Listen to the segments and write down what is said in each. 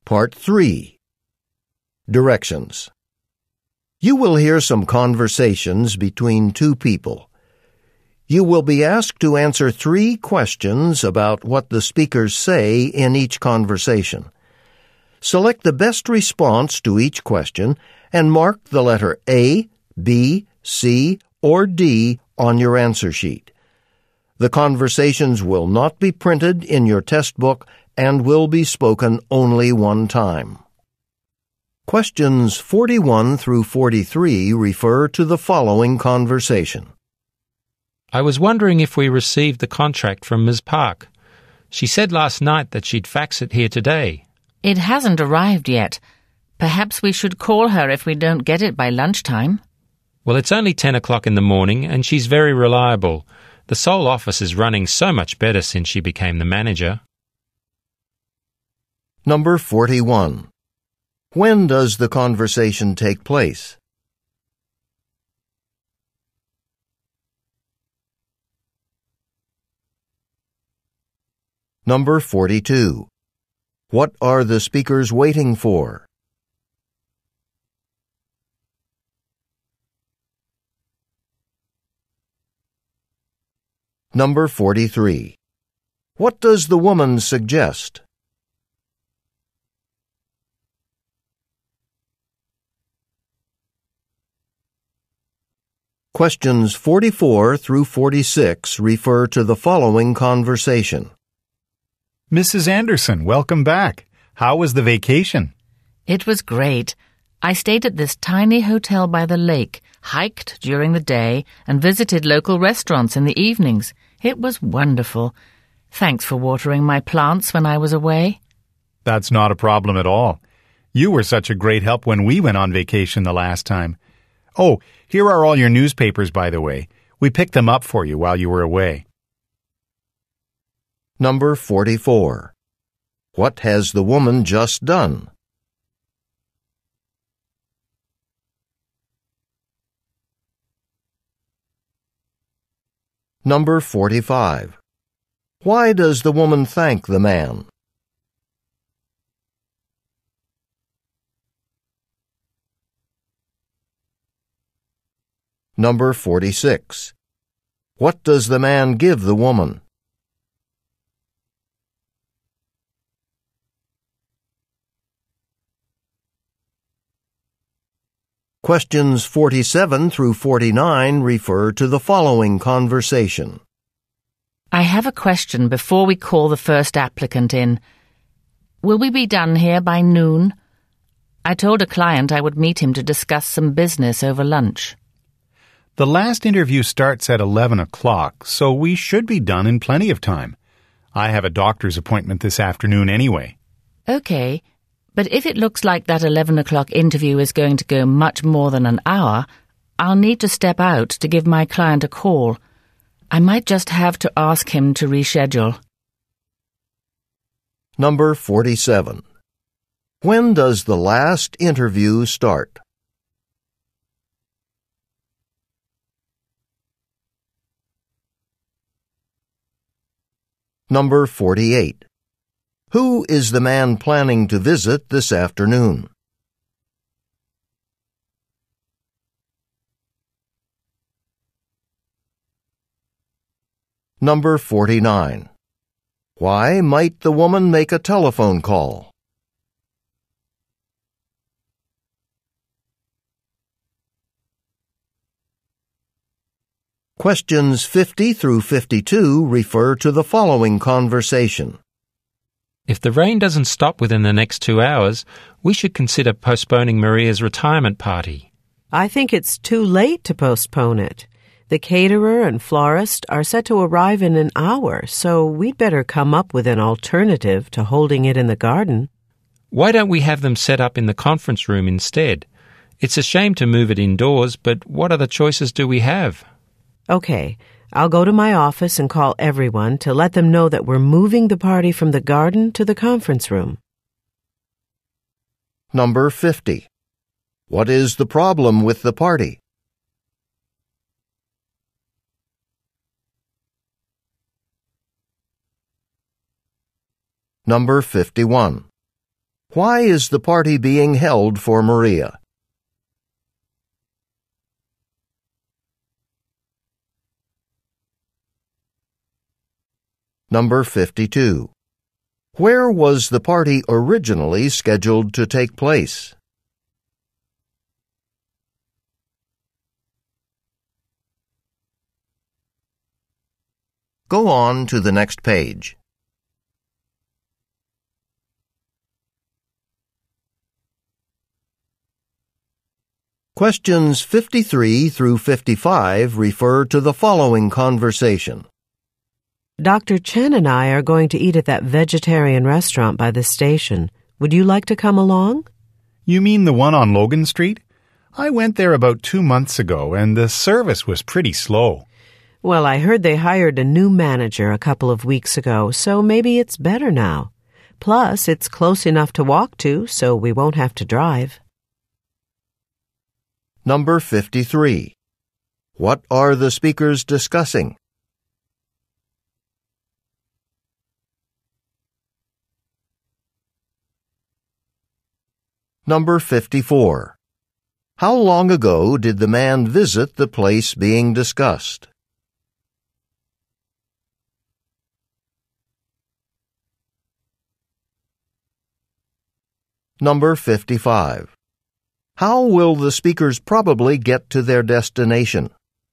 Part 3. Directions. You will hear some conversations between two people. You will be asked to answer 3 questions about what the speakers say in each conversation. Select the best response to each question and mark the letter A, B, C, or D on your answer sheet. The conversations will not be printed in your test book and will be spoken only one time. Questions 41 through 43 refer to the following conversation. I was wondering if we received the contract from Ms. Park. She said last night that she'd fax it here today. It hasn't arrived yet. Perhaps we should call her if we don't get it by lunchtime. Well, it's only 10 o'clock in the morning and she's very reliable. The Seoul office is running so much better since she became the manager. Number 41. When does the conversation take place? Number 42. What are the speakers waiting for? Number 43. What does the woman suggest? Questions 44 through 46 refer to the following conversation. Mrs. Anderson, welcome back. How was the vacation? It was great. I stayed at this tiny hotel by the lake, hiked during the day, and visited local restaurants in the evenings. It was wonderful. Thanks for watering my plants when I was away. That's not a problem at all. You were such a great help when we went on vacation the last time. Oh, here are all your newspapers, by the way. We picked them up for you while you were away. Number 44. What has the woman just done? Number 45. Why does the woman thank the man? Number 46. What does the man give the woman? Questions 47 through 49 refer to the following conversation. I have a question before we call the first applicant in. Will we be done here by noon? I told a client I would meet him to discuss some business over lunch. The last interview starts at 11 o'clock, so we should be done in plenty of time. I have a doctor's appointment this afternoon anyway. Okay. But if it looks like that 11 o'clock interview is going to go much more than an hour, I'll need to step out to give my client a call. I might just have to ask him to reschedule. Number 47. When does the last interview start? Number 48. Who is the man planning to visit this afternoon? Number 49. Why might the woman make a telephone call? Questions 50 through 52 refer to the following conversation. If the rain doesn't stop within the next 2 hours, we should consider postponing Maria's retirement party. I think it's too late to postpone it. The caterer and florist are set to arrive in an hour, so we'd better come up with an alternative to holding it in the garden. Why don't we have them set up in the conference room instead? It's a shame to move it indoors, but what other choices do we have? Okay, I'll go to my office and call everyone to let them know that we're moving the party from the garden to the conference room. Number 50. What is the problem with the party? Number 51. Why is the party being held for Maria? Number 52. Where was the party originally scheduled to take place? Go on to the next page. Questions 53 through 55 refer to the following conversation. Dr. Chen and I are going to eat at that vegetarian restaurant by the station. Would you like to come along? You mean the one on Logan Street? I went there about 2 months ago, and the service was pretty slow. Well, I heard they hired a new manager a couple of weeks ago, so maybe it's better now. Plus, it's close enough to walk to, so we won't have to drive. Number 53. What are the speakers discussing? Number 54. How long ago did the man visit the place being discussed? Number 55. How will the speakers probably get to their destination?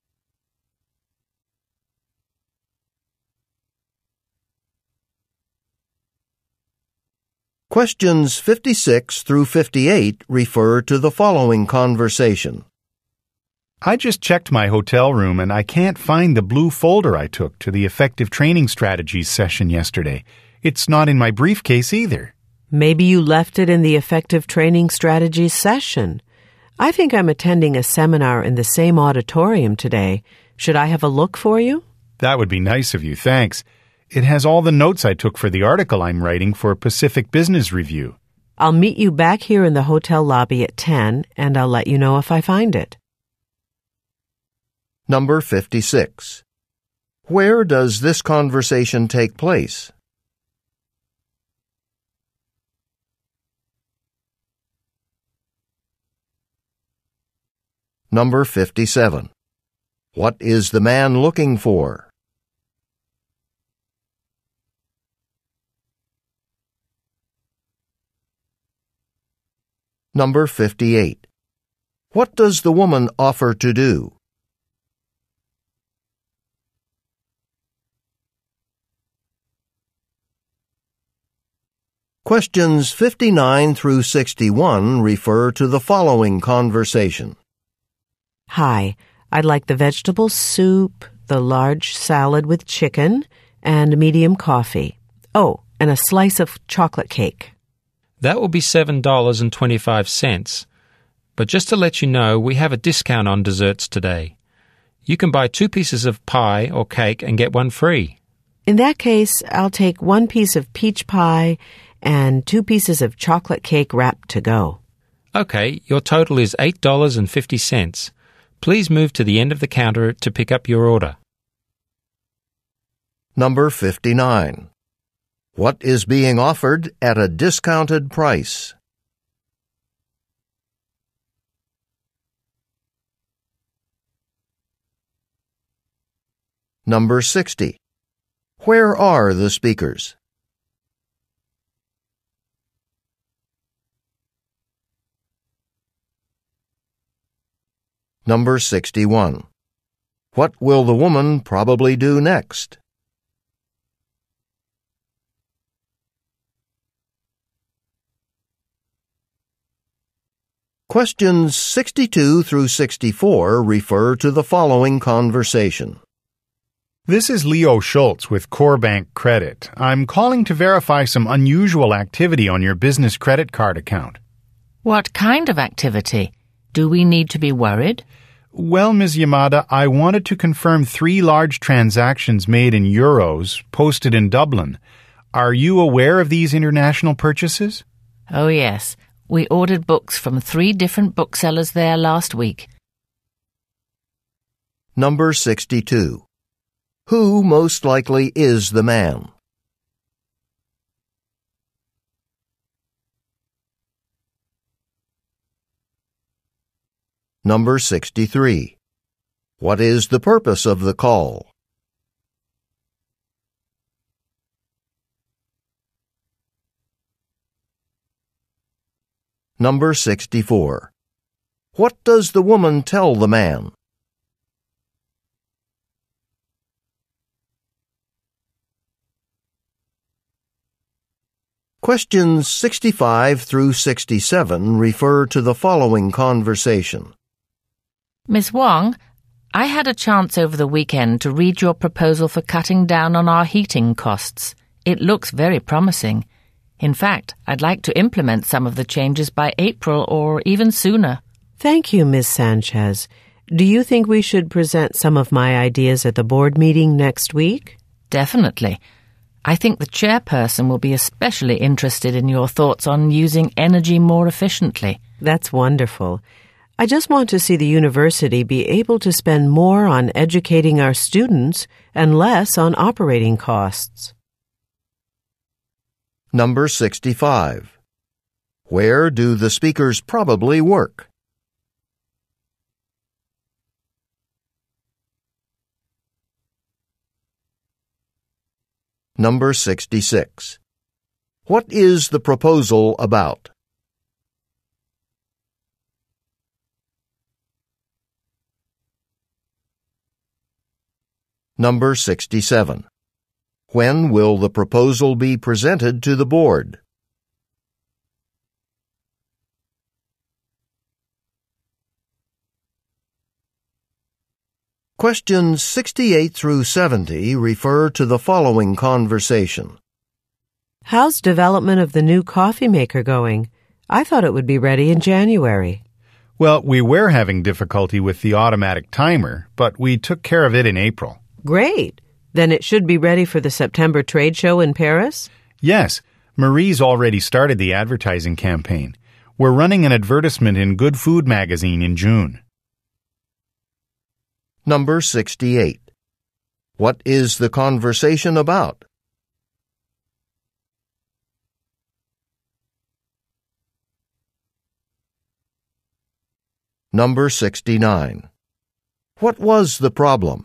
Questions 56 through 58 refer to the following conversation. I just checked my hotel room and I can't find the blue folder I took to the Effective Training Strategies session yesterday. It's not in my briefcase either. Maybe you left it in the Effective Training Strategies session. I think I'm attending a seminar in the same auditorium today. Should I have a look for you? That would be nice of you, thanks. It has all the notes I took for the article I'm writing for Pacific Business Review. I'll meet you back here in the hotel lobby at 10, and I'll let you know if I find it. Number 56. Where does this conversation take place? Number 57. What is the man looking for? Number 58. What does the woman offer to do? Questions 59 through 61 refer to the following conversation. Hi, I'd like the vegetable soup, the large salad with chicken, and medium coffee. Oh, and a slice of chocolate cake. That will be $7.25. But just to let you know, we have a discount on desserts today. You can buy 2 pieces of pie or cake and get one free. In that case, I'll take 1 piece of peach pie and 2 pieces of chocolate cake wrapped to go. Okay, your total is $8.50. Please move to the end of the counter to pick up your order. Number 59. What is being offered at a discounted price? Number 60. Where are the speakers? Number 61. What will the woman probably do next? Questions 62 through 64 refer to the following conversation. This is Leo Schultz with Core Bank Credit. I'm calling to verify some unusual activity on your business credit card account. What kind of activity? Do we need to be worried? Well, Ms. Yamada, I wanted to confirm 3 large transactions made in euros posted in Dublin. Are you aware of these international purchases? Oh, yes. We ordered books from 3 different booksellers there last week. Number 62. Who most likely is the man? Number 63. What is the purpose of the call? Number 64. What does the woman tell the man? Questions 65 through 67 refer to the following conversation. Miss Wong, I had a chance over the weekend to read your proposal for cutting down on our heating costs. It looks very promising. In fact, I'd like to implement some of the changes by April or even sooner. Thank you, Ms. Sanchez. Do you think we should present some of my ideas at the board meeting next week? Definitely. I think the chairperson will be especially interested in your thoughts on using energy more efficiently. That's wonderful. I just want to see the university be able to spend more on educating our students and less on operating costs. Number 65. Where do the speakers probably work? Number 66. What is the proposal about? Number 67. When will the proposal be presented to the board? Questions 68 through 70 refer to the following conversation. How's development of the new coffee maker going? I thought it would be ready in January. Well, we were having difficulty with the automatic timer, but we took care of it in April. Great. Then it should be ready for the September trade show in Paris? Yes, Marie's already started the advertising campaign. We're running an advertisement in Good Food magazine in June. Number 68. What is the conversation about? Number 69. What was the problem?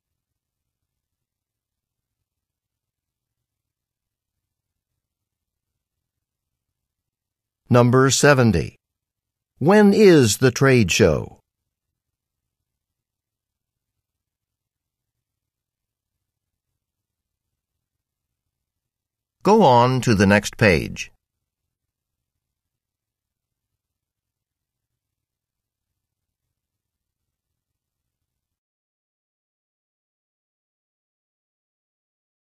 Number 70. When is the trade show? Go on to the next page.